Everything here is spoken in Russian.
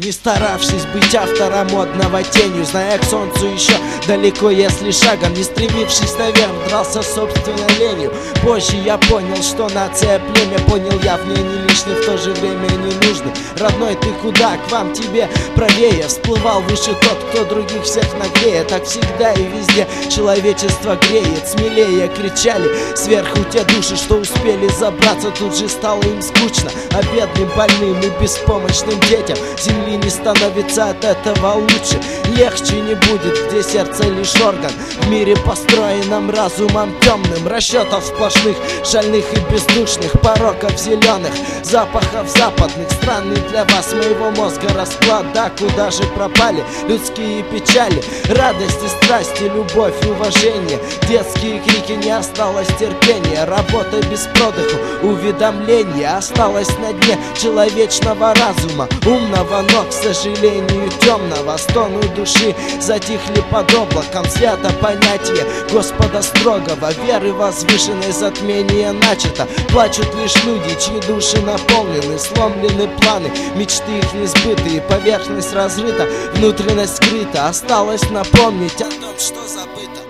не старавшись быть автором модного тенью, зная к солнцу еще далеко, если шагом, не стремившись наверх, дрался собственной ленью. Позже я понял, что нация племя, понял я в ней не лишний, в то же время не нужный. Родной, ты куда? К вам тебе правее. Всплывал выше тот, кто других всех наглее. Так всегда и везде человечество греет. Смелее кричали сверху те души, что успели забраться. Тут же стало им скучно, а бедным, больным и беспомощным детям земли не становится от этого лучше. Легче не будет, где сердце лишь орган, в мире построенном разумом темным. Расчетов сплошных, шальных и бездушных, пороков зеленых, запахов западных. Странный для вас моего мозга расклад. Да куда же пропали людские печали, радости, страсти, любовь, уважение, детские крики, не осталось терпения, работа без продыху, уведомления. Осталось на дне человечного разума, умного, но, к сожалению, темного. Стоны души затихли под облаком свято понятие Господа строгого, веры возвышенной затмение начато. Плачут лишь люди, чьи души наполнены, сломлены планы, мечты их несбытые, поверхность разрыта, внутренность скрыта. Осталось напомнить о том, что забыто.